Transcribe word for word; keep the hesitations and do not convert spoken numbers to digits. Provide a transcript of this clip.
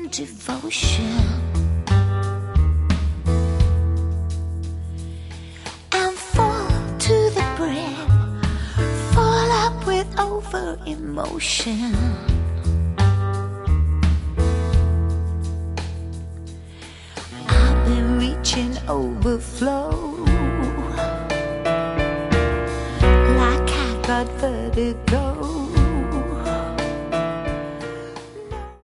devotion. I'm full to the brim, full up with over emotion. I've been reaching overflow.